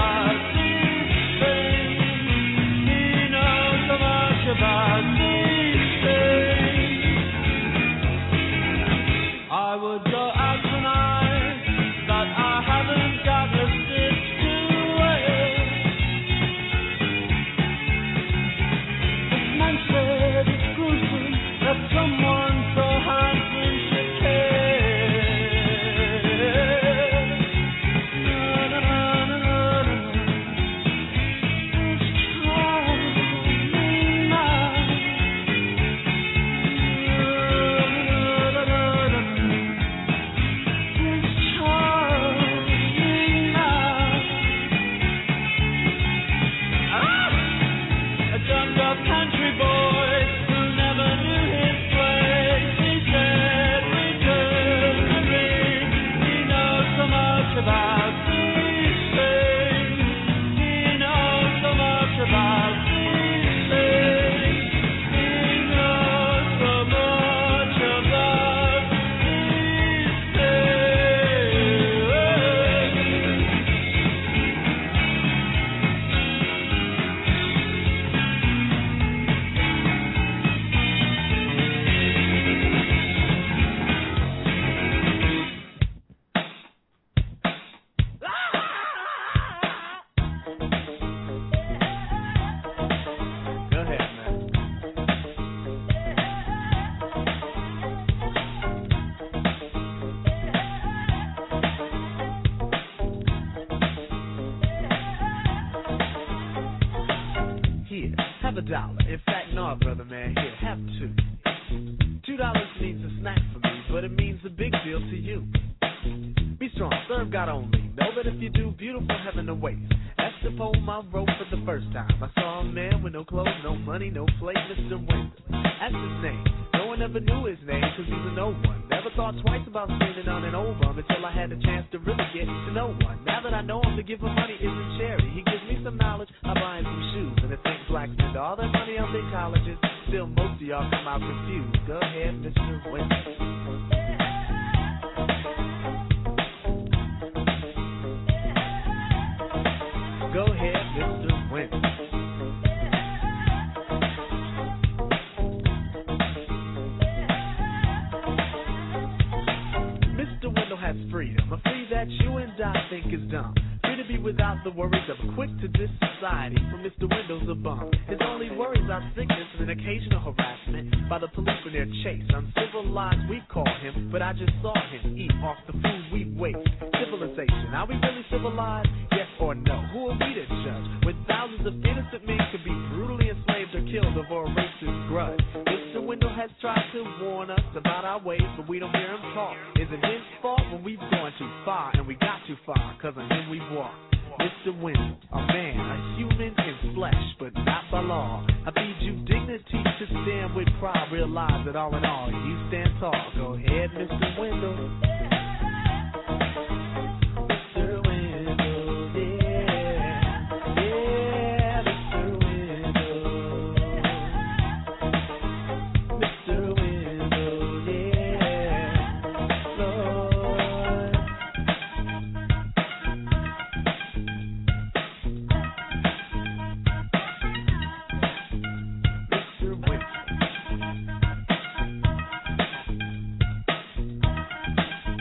about these things. He knows so much about these things. I would go out tonight, but I haven't got a stitch to wear. This man said it's gruesome that someone so handsome should care. Na, na, na, na, na, na. This charming man. Na, na, na, na, na. This charming man. A drunk-up country boy who never knew his place. He said, return the ring. He knows so much about these things. He knows so much about these things. He knows so much about these Go ahead, man. Here, have $1. In fact, no, brother man, here, have $2. $2 means a snack for me, but it means a big deal to you. Be strong, serve God only. Know that if you do, beautiful heaven awaits. That's the poem I wrote for the first time. I saw a man with no clothes, no money, no plate, Mr. Winter. That's his name. No one ever knew his name, cause he's a no one. Never thought twice about spending on an old bum until I had the chance to really get to know one. Now that I know him, to give him money isn't charity. He gives me some knowledge, I buy him some shoes. And if think blacks spend all their money on big colleges, still most of y'all come out confused. Go ahead, Mr. Winter. Go ahead, Mr. Winter. Mr. Wendell has freedom, a free that you and I think is dumb. Free to be without the worries of a quick to this society, for Mr. Wendell's a bum. His only worries are sickness and an occasional harassment by the police in their chase. Uncivilized we call him, but I just saw him eat off the food we waste. Civilization, are we really civilized? Yes or no? Who are we to judge? When thousands of innocent men could be brutally enslaved or killed over a racist grudge. Mr. Wendell has tried to warn us about our ways, but we don't hear him talk. Is it his fault when we've gone too far and we got too far? Cause on him we've walked. Mr. Wendell, a man, a human in flesh, but not by law. I bid you dignity to stand with pride. Realize that all in all, you stand tall. Go ahead, Mr. Wendell. Mr. Wendell, yeah. Yeah, Mr. Wendell. Mr. Wendell, yeah. Lord. Mr. Wendell.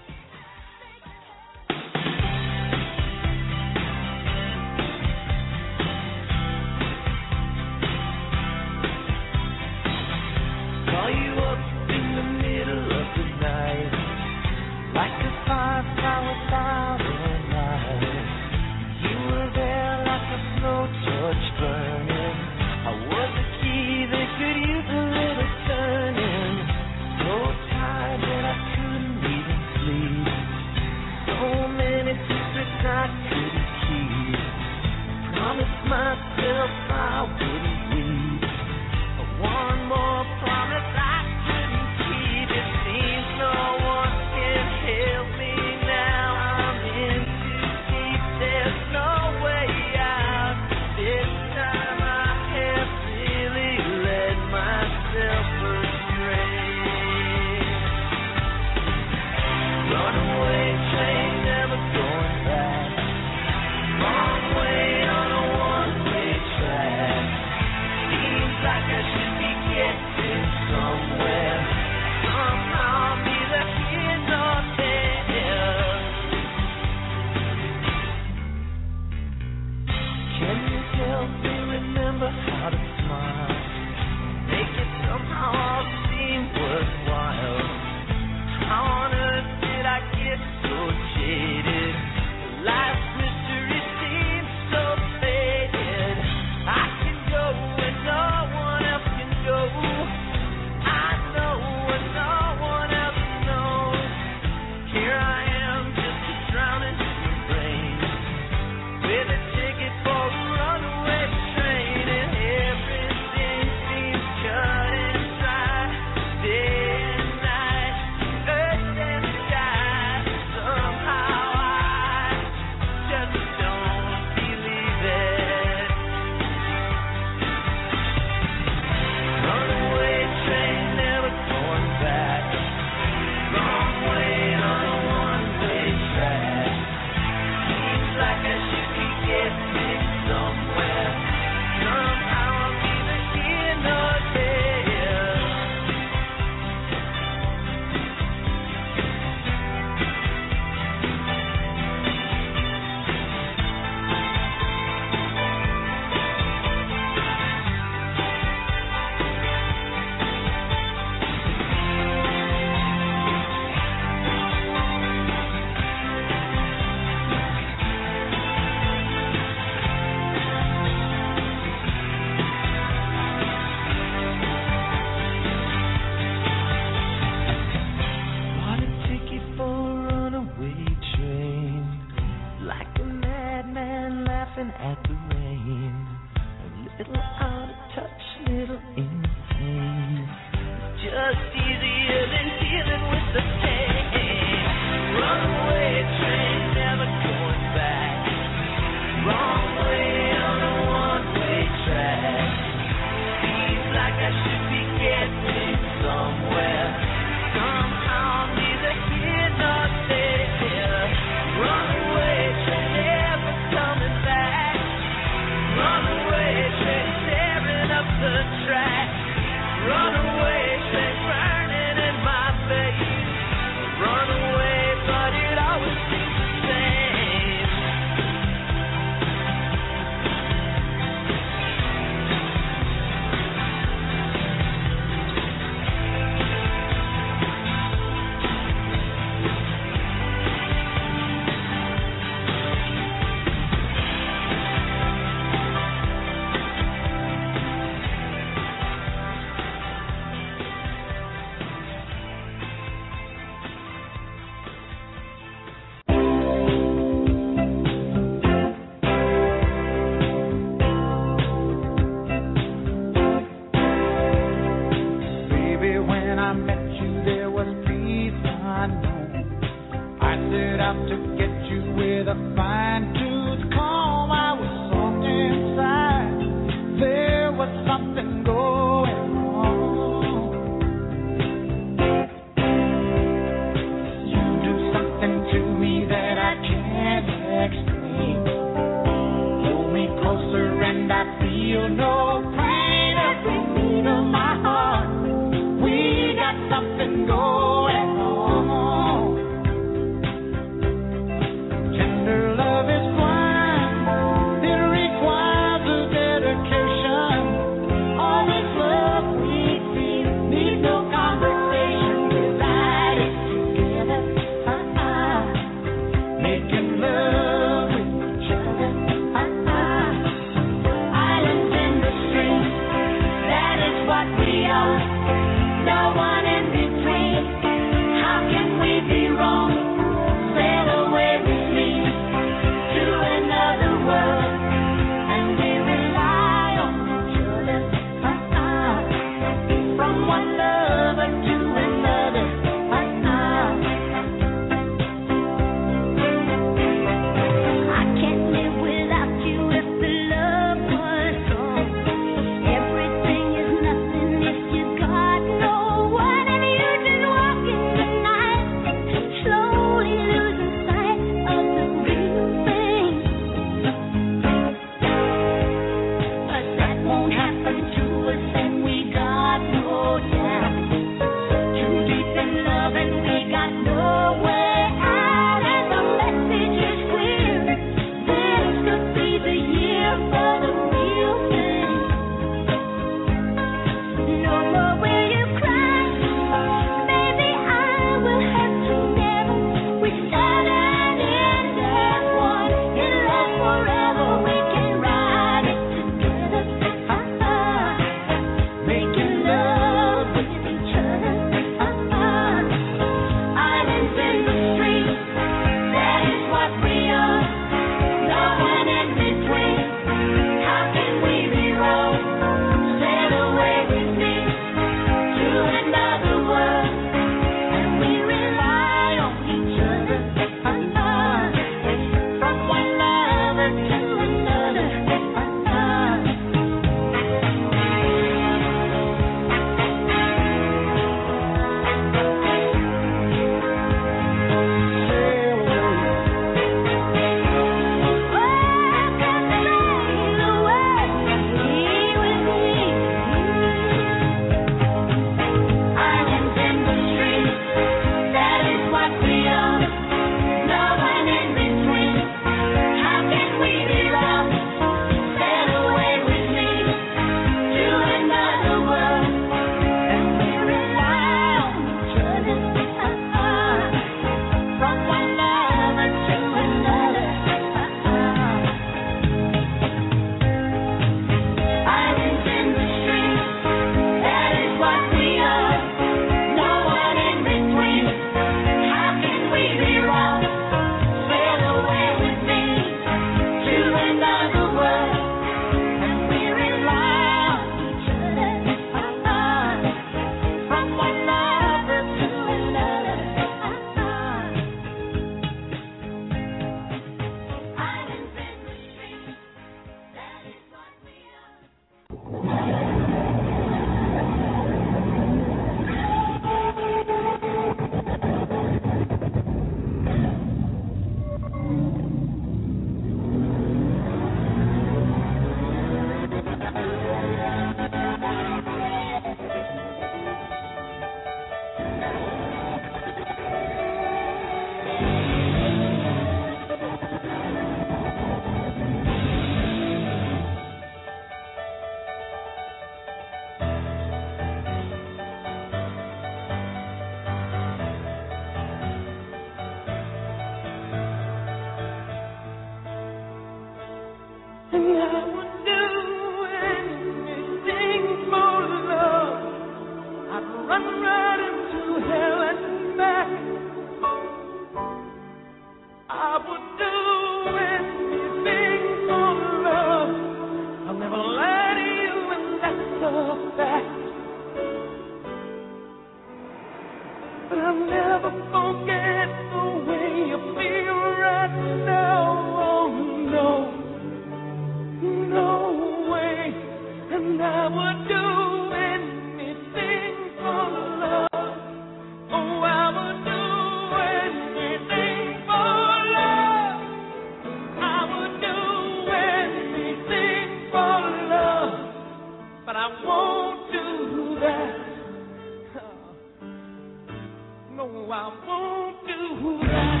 won't do that.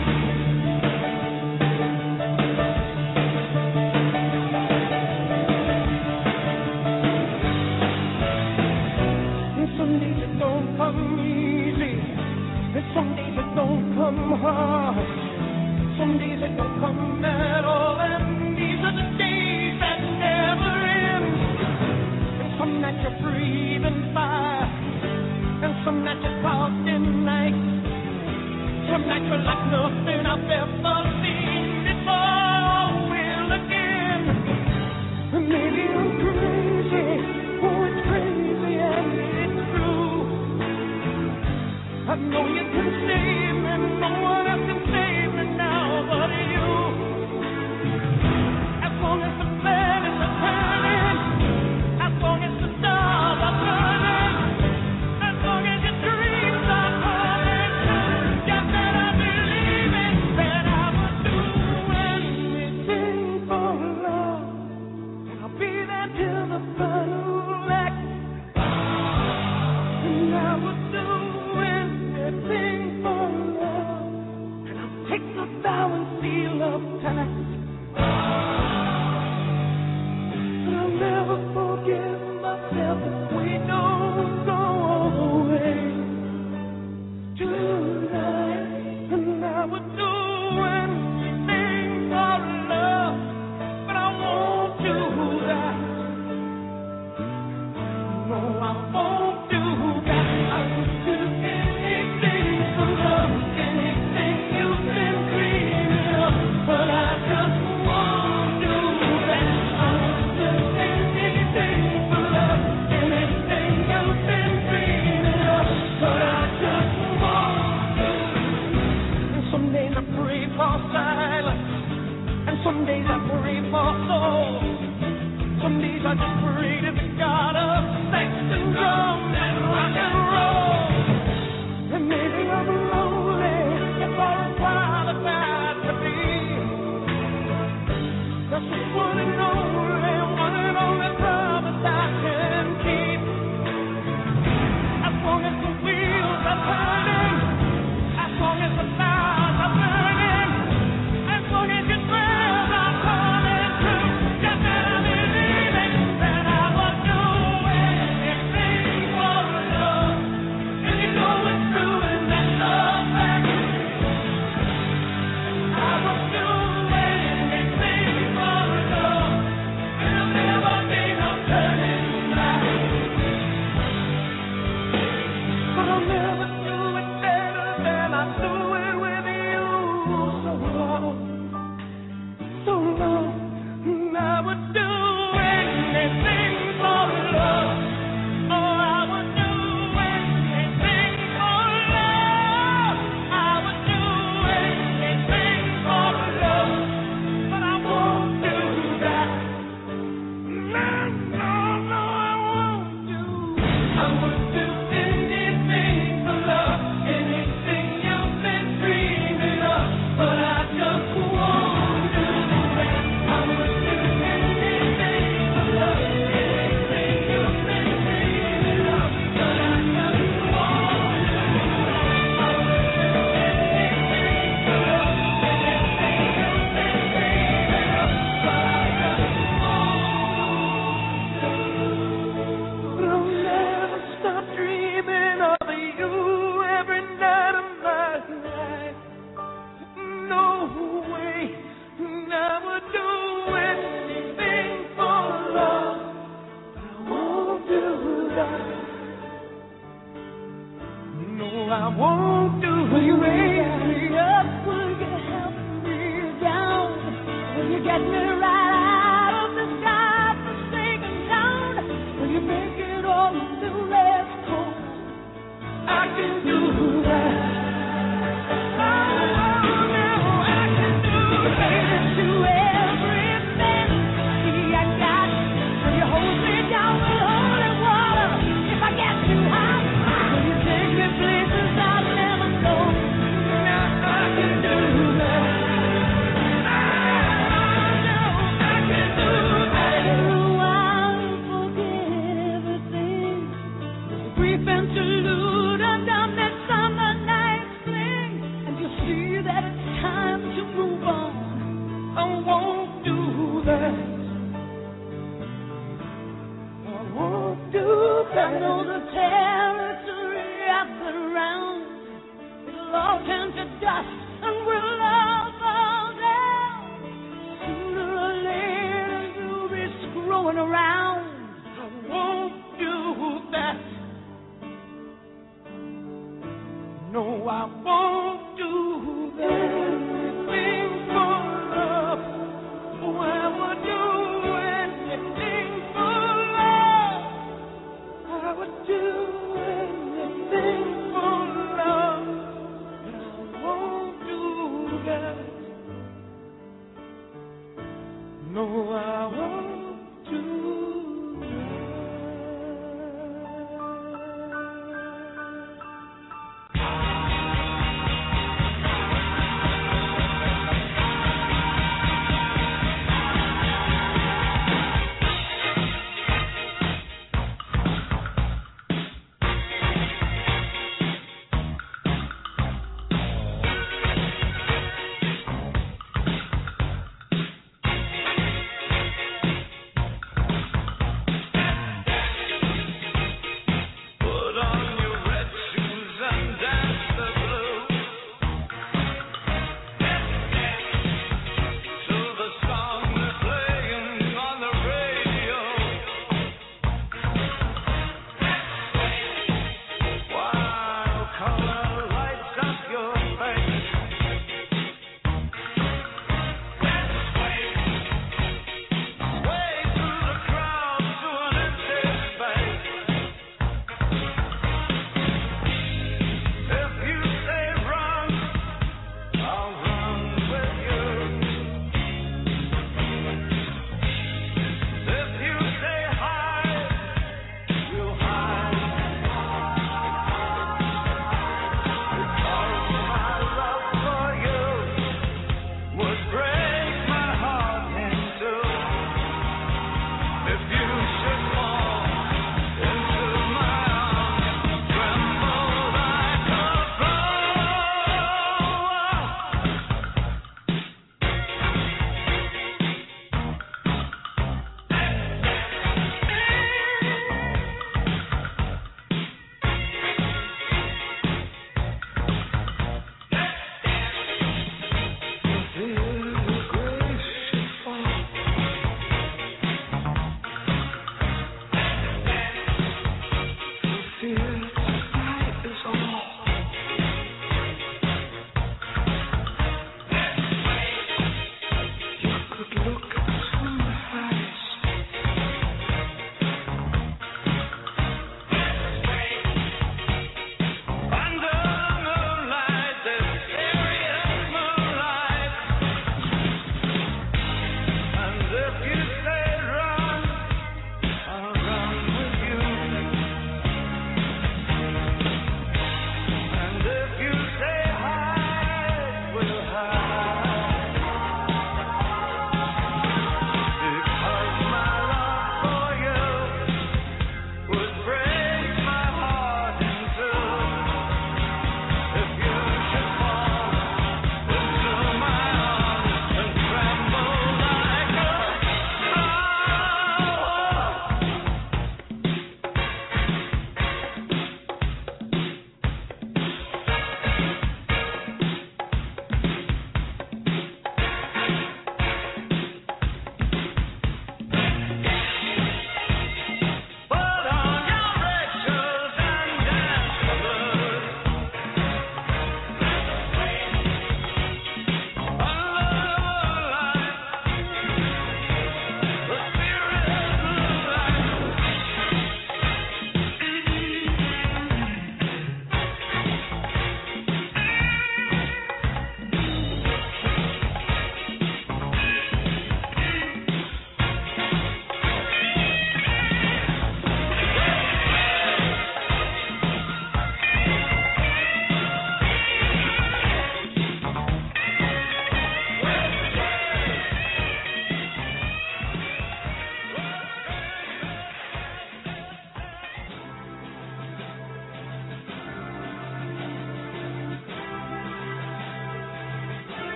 Some days it don't come easy, and some days it don't come hard. Some days it don't come at all, and these are the days that never end. And some nights you're breathing fire, and some nights you're caught in night. Some nights you're like nothing I've ever seen before. Will again, and maybe I'm crazy. Oh, it's crazy and it's true. I know you can save me, no one else can save me now but you. As long as the planets are turning, as long as the stars are burning, as long as your dreams are coming true, you better believe it, that I would do anything for love, and I'll be there till the final act, and I would do anything for love, and I'll take the vow and seal of tax, but I'll never forgive myself if we don't go away tonight, and I would do anything for love, but I won't do that. No, I won't do that. I would do anything for love, anything you've been dreaming of, but I just won't do that. I would do anything for love, anything you've been dreaming of, but I just won't do that. And some days I pray for silence, and some days I pray for soul. Some days I just pray to the God of sex and drums and rock and roll. And maybe I'm lonely, if I'm qualified to be. That's the one and only promise I can keep. As long as the wheels are turning, as long as the stars are burning, as long as your prayers are coming true, you better believe it, that I will do anything for love. And you know it's true, and that No, I won't do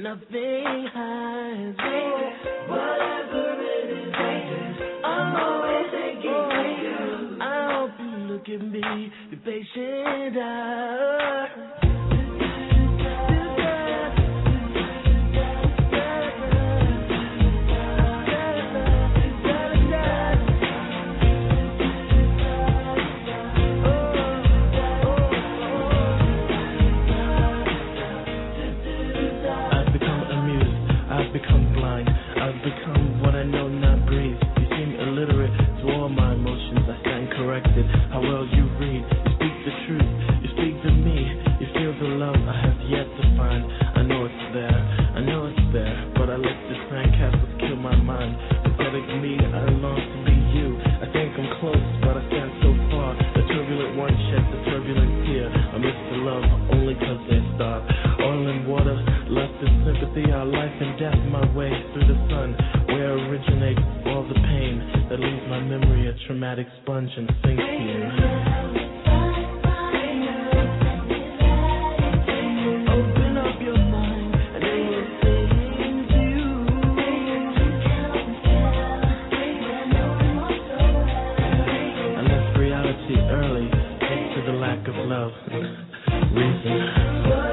nothing hides. Whatever it is, I'm always thinking of you. I hope you look at me, be patient. Become blind, I've become what I know not breathe. You seem illiterate to all my emotions, I stand corrected. How well you read, you speak the truth, you speak to me, you feel the love I have yet to find. I know it's there, but I let the sandcastles kill my mind. Pathetic me, I long to be you. I think I'm close, but I stand so far. The turbulent one sheds a turbulent tear. I miss the love only cause they're starved. Oil and water, lust and sympathy, our life and death, my way through the sun, where originates all the pain that leaves my memory a traumatic sponge and sinks to you. Open up your mind and they will sing to you. I left reality early due to the lack of love. Reason.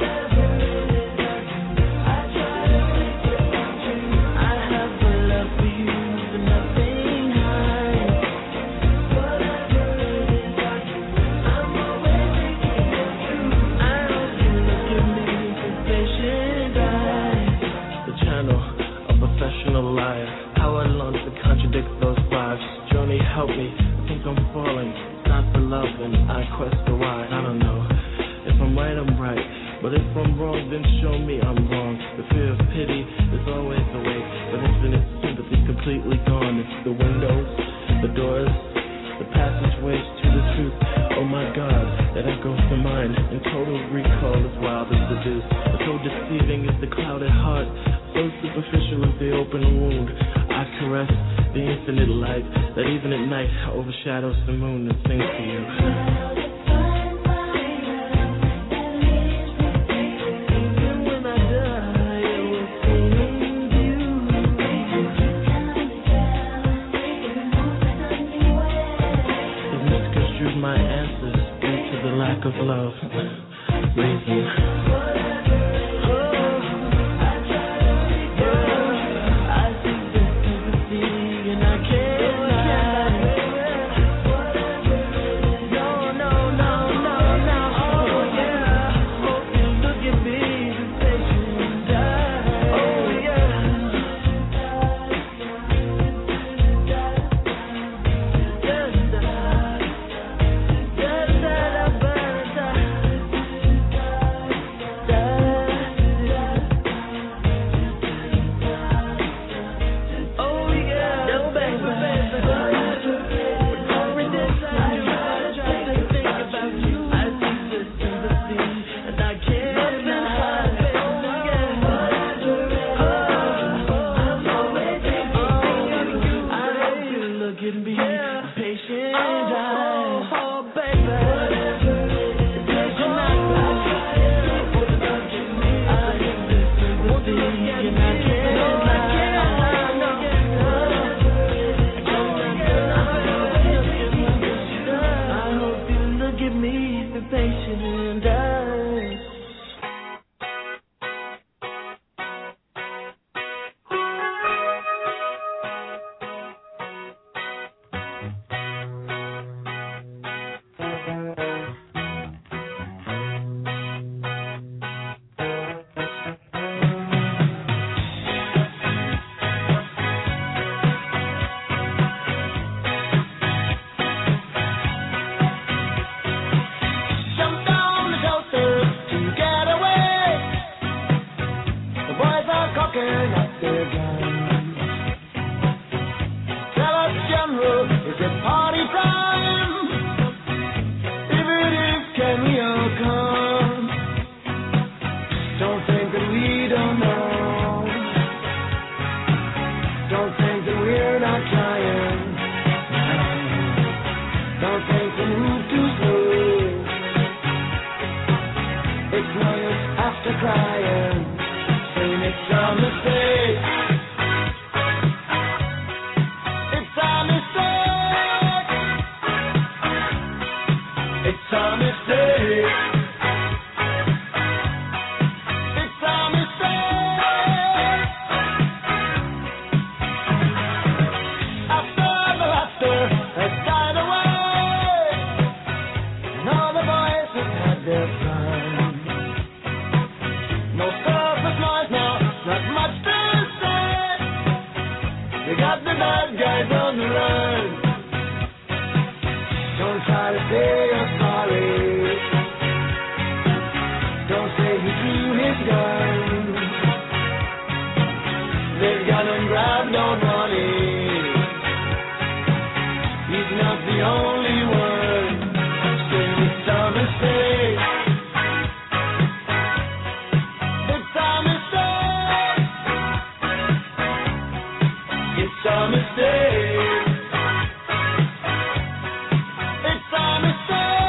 How I long to contradict those vibes. Journey, help me. I think I'm falling. It's not for love, and I quest the why. I don't know. If I'm right, I'm right. But if I'm wrong, then show me I'm wrong. The fear of pity is always awake, but infinite sympathy completely gone. It's the windows, the doors, the passageways to the truth. Oh my God, that echoes the mind. And total recall is wild as the deuce. So deceiving is the clouded heart. So superficial is the open wound. I caress the infinite light that even at night overshadows the moon and sings to you. Even when I die, it will sing to you. It misconstrued my answers due to the lack of love. Reason. bad guys on the run. Don't try to say you're sorry. Don't say he drew his gun. They've got him grabbed on money. He's not the only one. Still, it's a mistake. It's a mistake. It's a mistake. It's a mistake.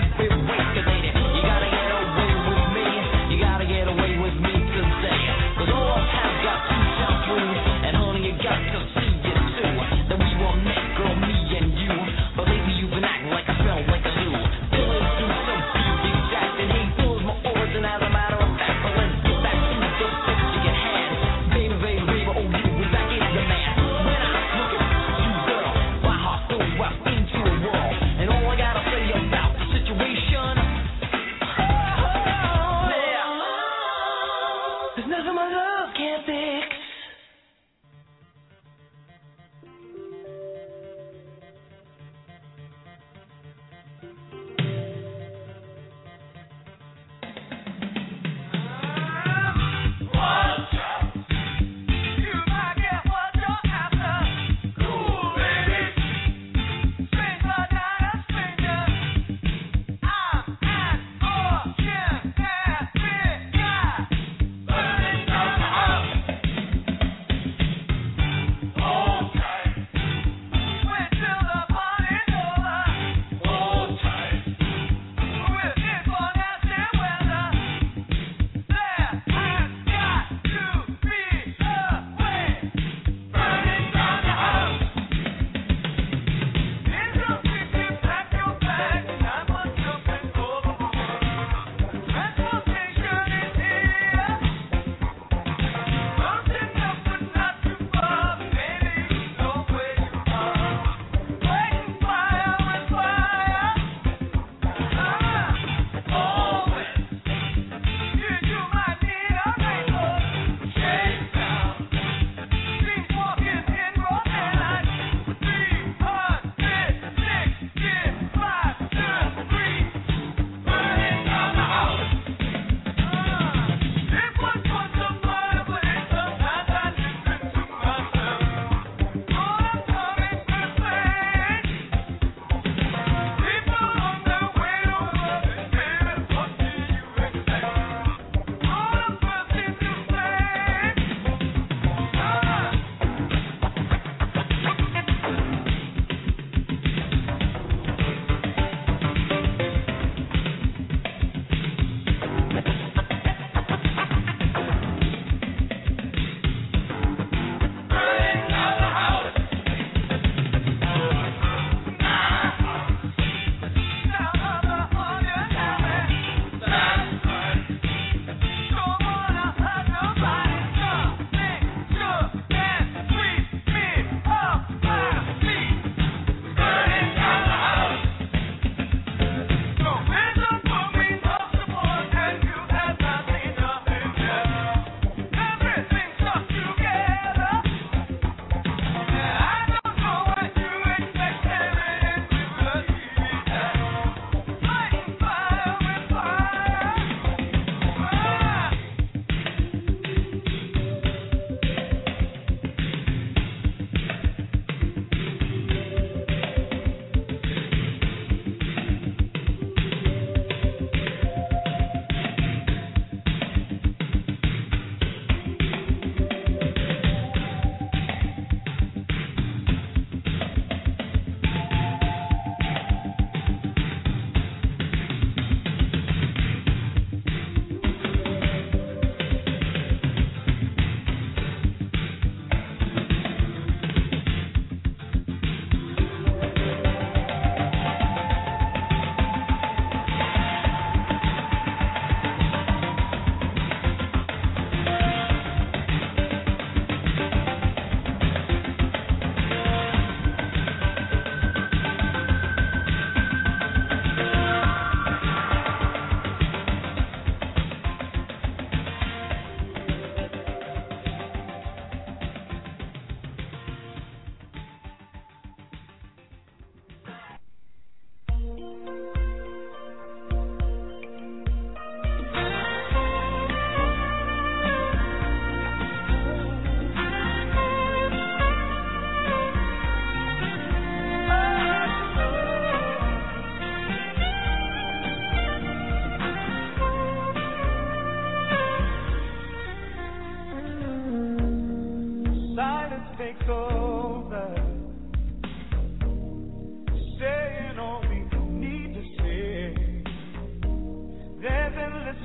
feel regulated. You gotta get away with me. You gotta get away with me today. Cause all of us have got to jump through. And honey, you got to see it too. That we were meant, girl, me and you. But lately you've been acting like I smell like a zoo. Feeling through some beauty jacket. Hey, fills my origin as a matter of fact. But let's get back to the picture you had. Baby, baby, baby, oh, you was back in the man. When I look at you, girl, my heart goes right into the world. And all I gotta say about the situation, there's nothing my love can't fix.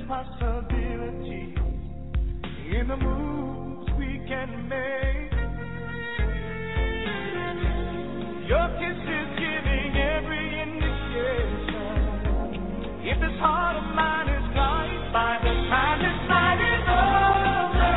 possibilities in the moves we can make. Your kiss is giving every indication. If this heart of mine is right, by the time this night is over,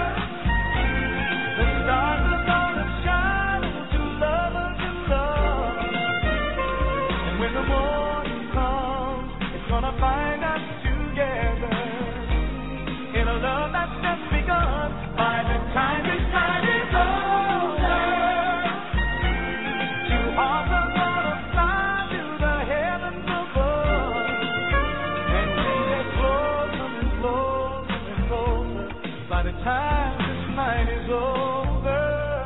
the stars are gonna shine to lovers in love. And when the morning comes, it's gonna find us together in a love that's just begun. By the time this night is over, two hearts are gonna fly to the heavens above, and we get closer and closer and closer. By the time this night is over,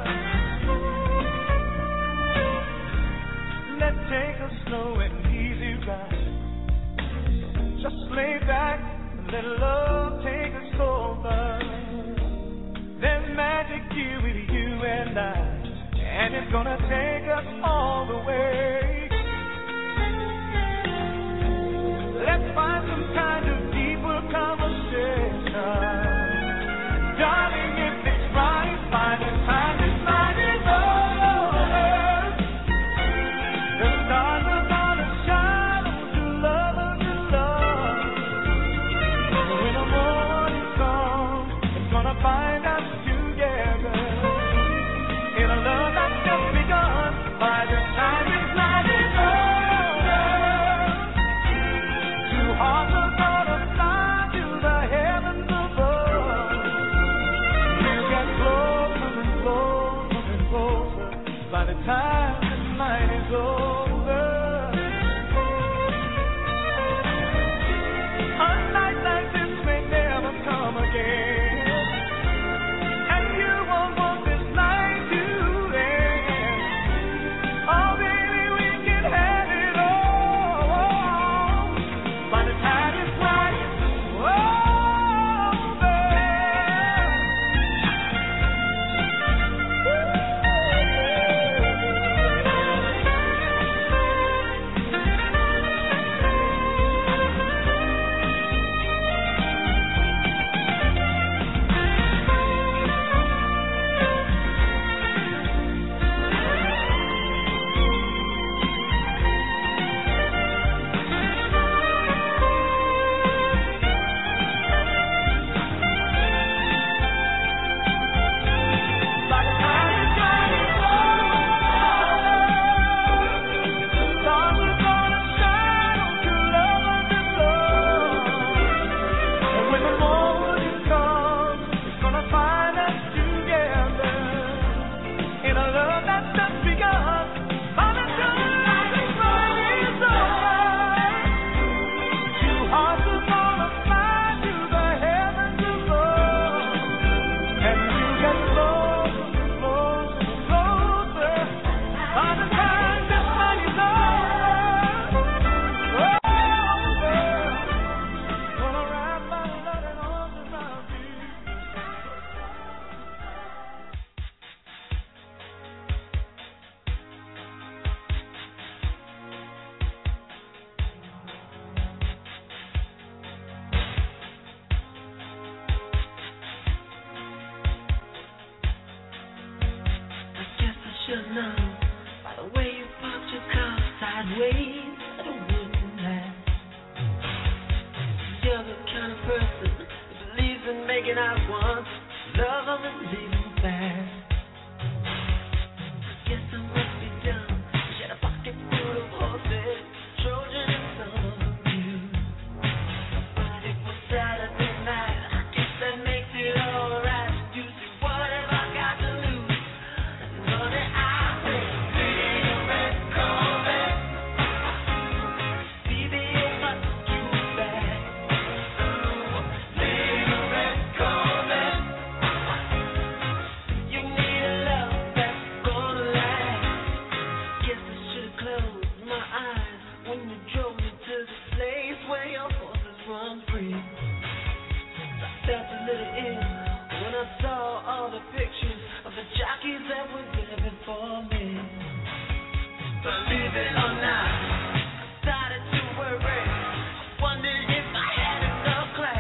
let's take a slow and easy ride. Just lay back and let love take us over. There's magic here with you and I, and it's gonna take us all the way. Let's find some kind of deeper conversation. Darling, if it's right, by the time this night is over, the stars are gonna shine to lovers in love. When the morning comes, it's gonna find us together in a love that's just begun. By the time this night is over, two hearts are gonna fly to the heavens above. We'll get closer and closer and closer. By the time this night is over, a night like this may never come again, and you won't want this night to end. Oh, baby, we can have it all. By the time this night is believe it or not, started to worry. Wondered if I had enough class.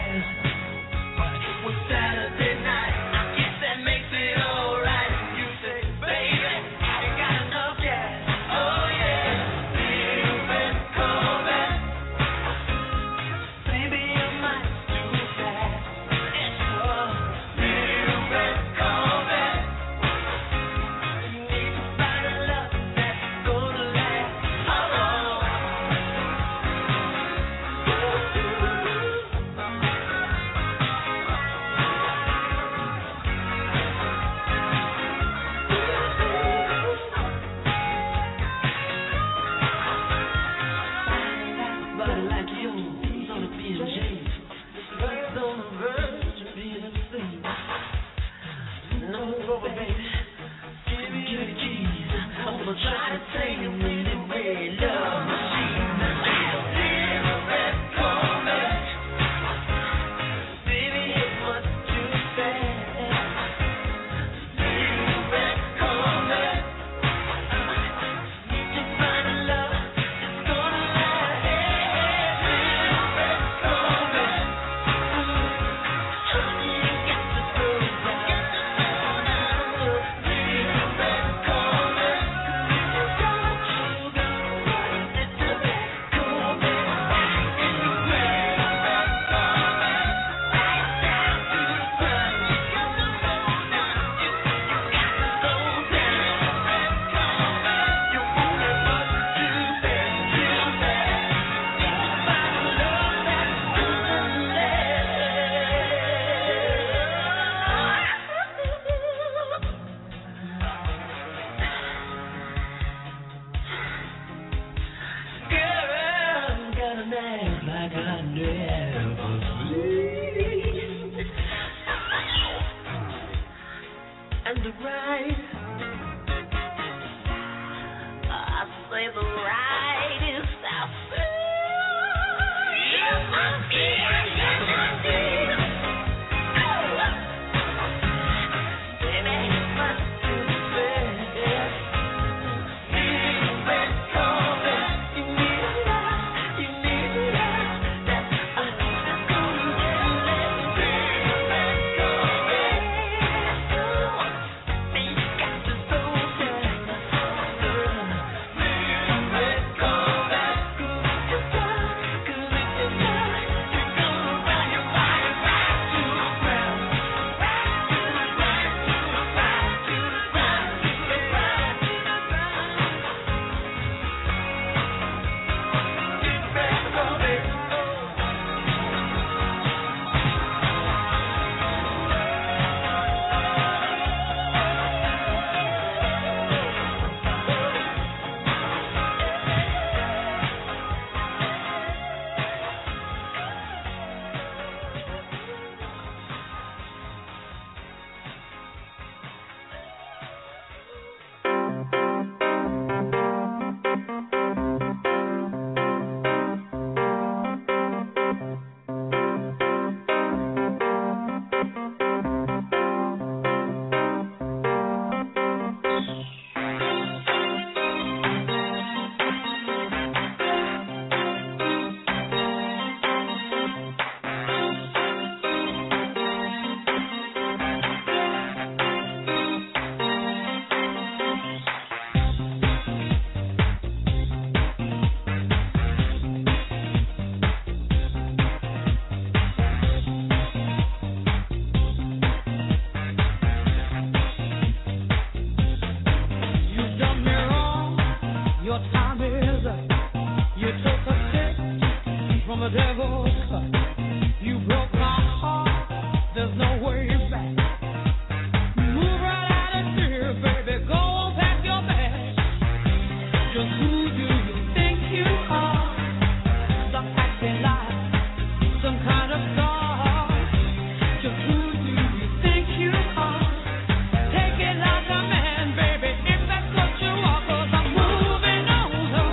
like I never sleep. And the right, I say the right is outside. Yes, I did. Yes, I did.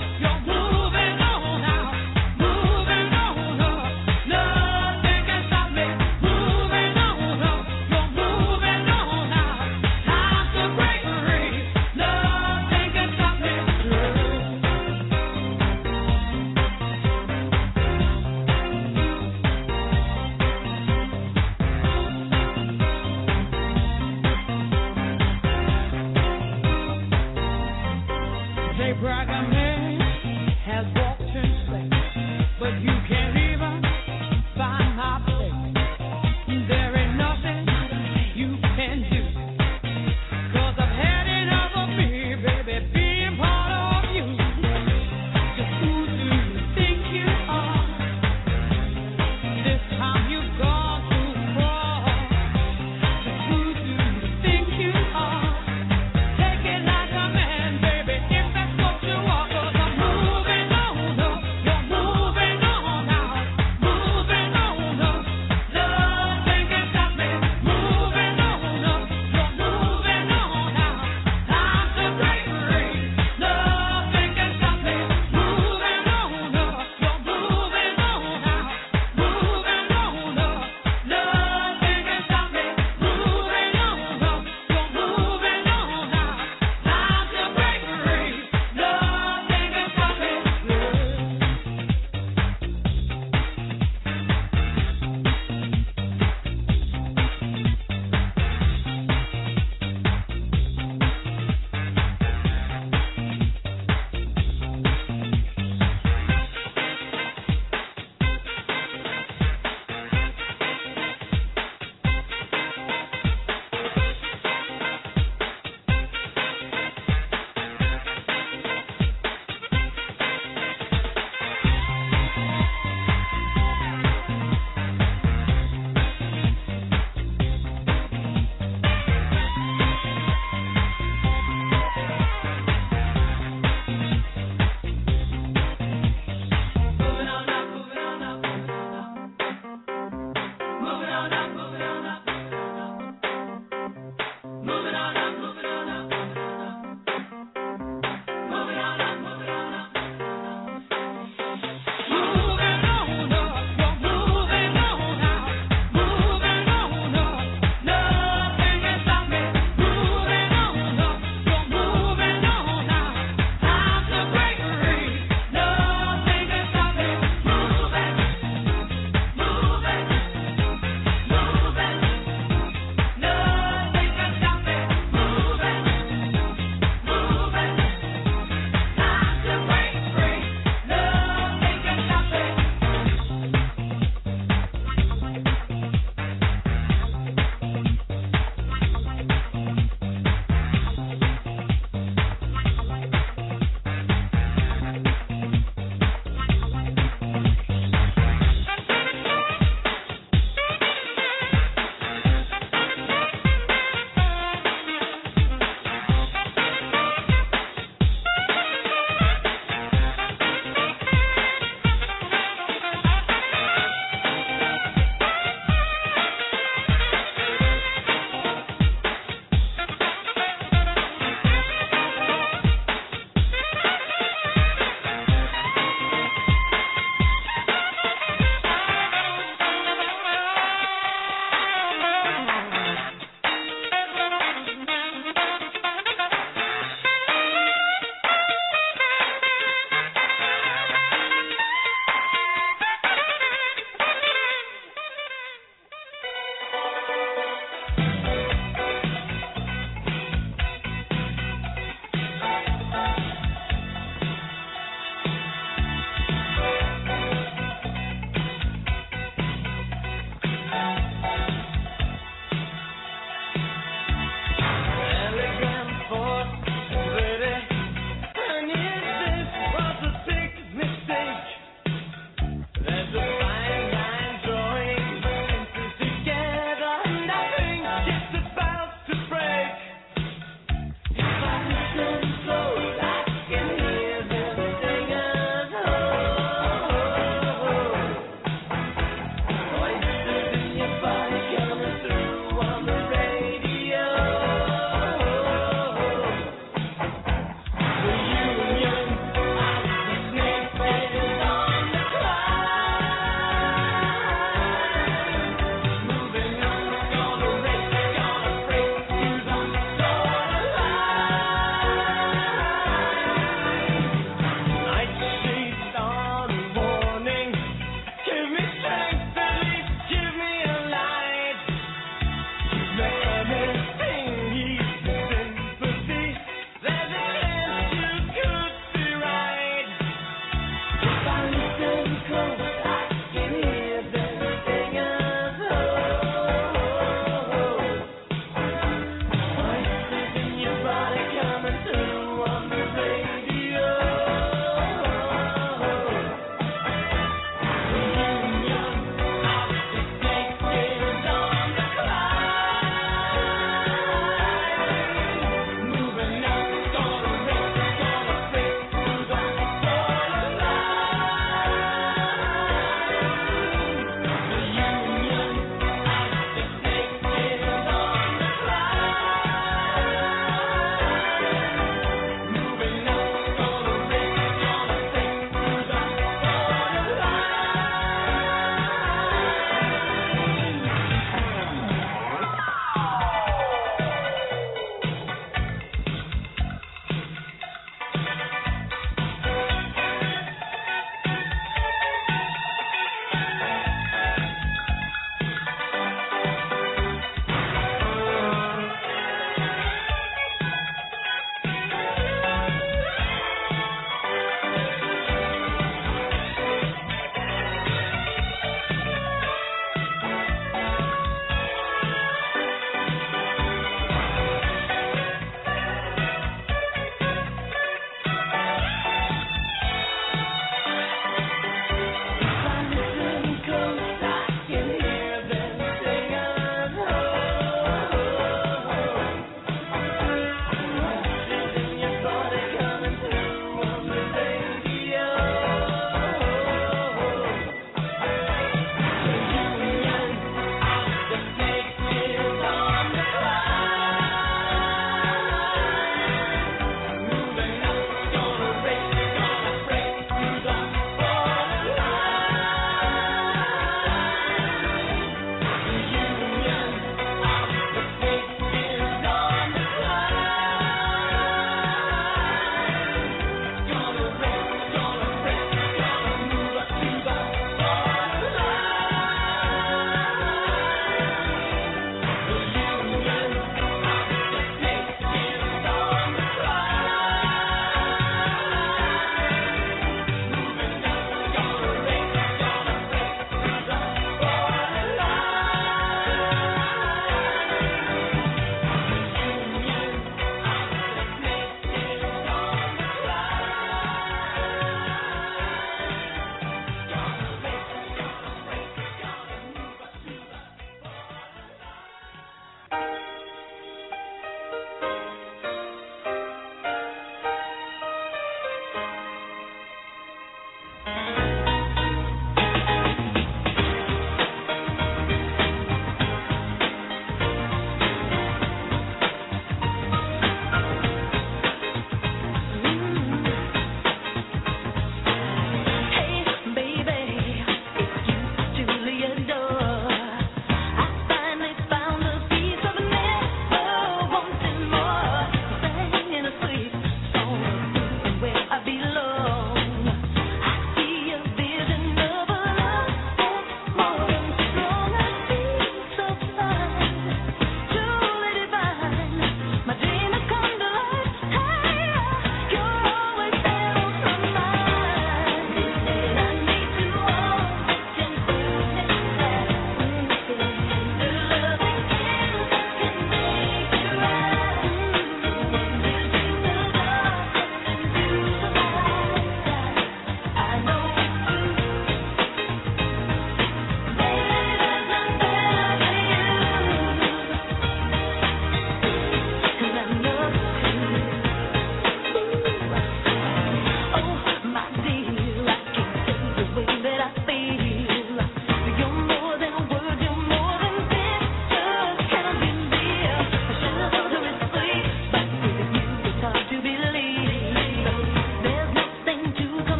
Nothing can stop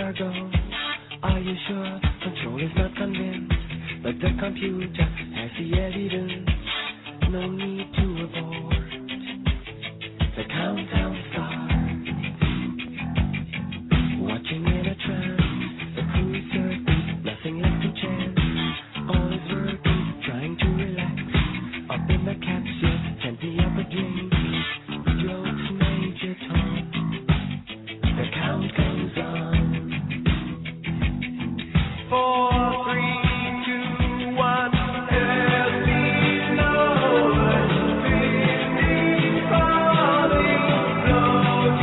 are go. Are you sure? Control is not convinced, but the computer has the evidence. No need to abort. The countdown starts. Watching in a trance, the crew circles, nothing left to chance. All is working, trying to relax. Up in the capsule, plenty of a drink. Jokes, Major Tom. The count goes on. 4, 3, 2, 1. There'll be no falling, no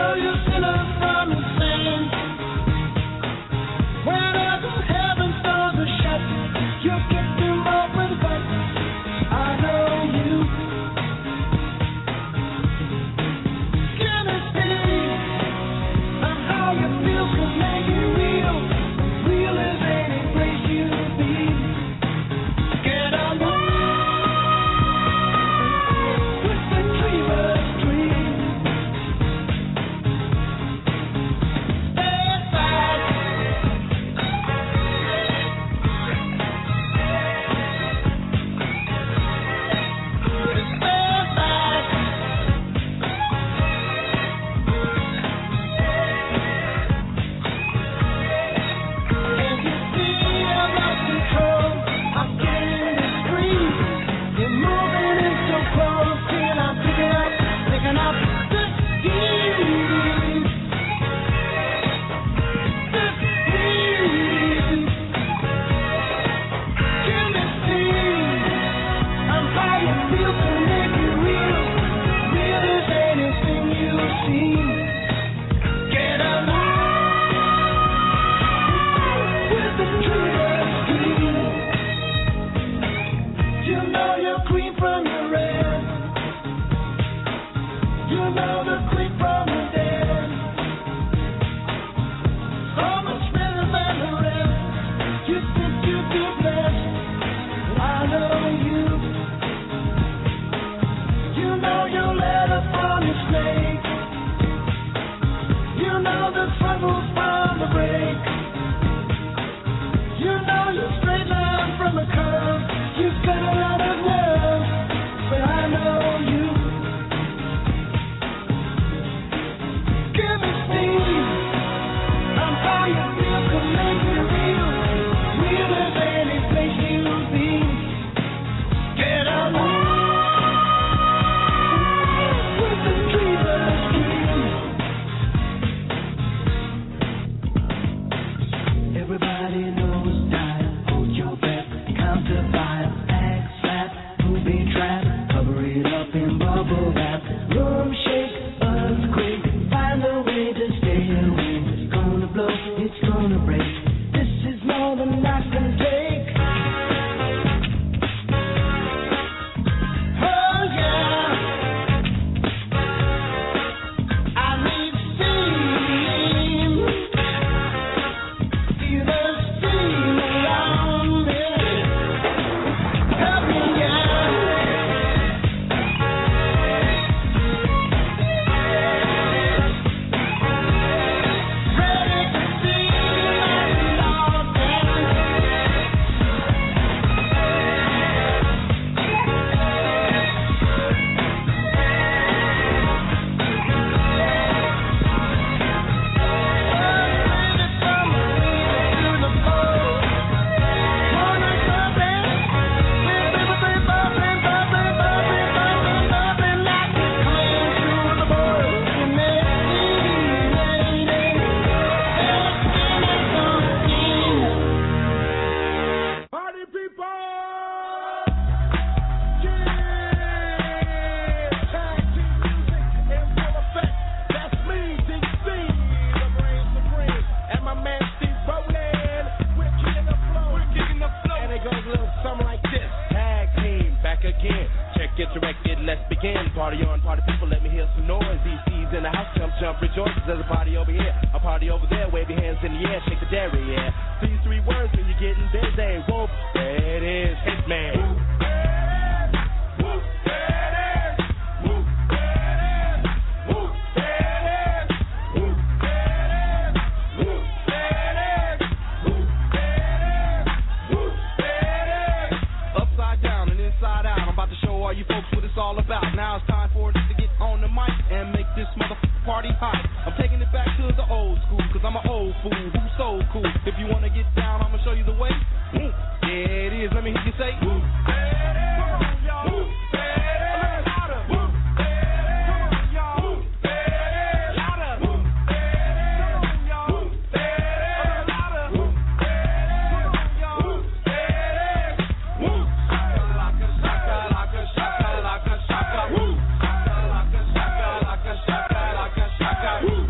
Woo!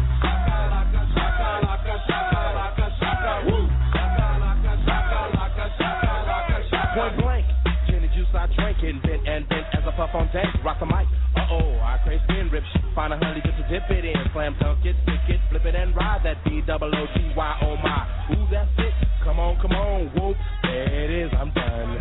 it, flip it and ride that B-double-O-T-Y, oh my. Ooh, that's it, come on, whoop, there it is, I'm done.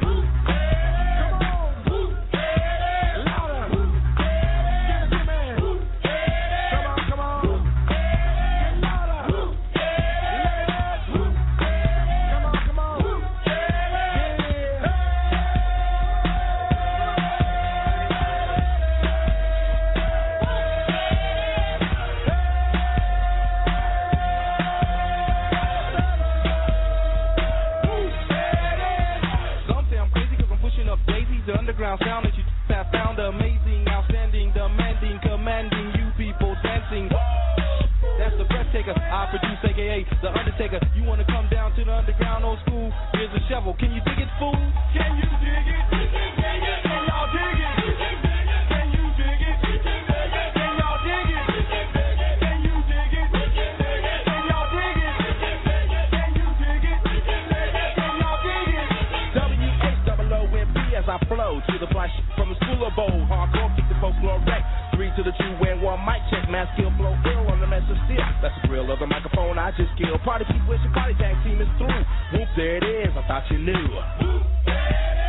Sound that you have found amazing, outstanding, demanding, commanding, you people dancing. That's the breath taker I produce, aka the Undertaker. You wanna come down to the underground old school? Here's a shovel. Can you dig it, fool? Can you dig it? Can y'all dig it? Can you dig it? Can y'all dig it? Can you dig it? Can y'all dig it? Can you dig it? Can y'all dig it? W-H-O-O-M-P as I flow to the flash from the school of bowl. Hardcore, keep the folks more wrecked. 3 to the 2 and 1 mic check. Mass skill, flow ill on the mess of steel. That's the grill of the microphone I just killed. Party keep wishing, party tag team is through. Whoop, there it is, I thought you knew. Whoop, there it is.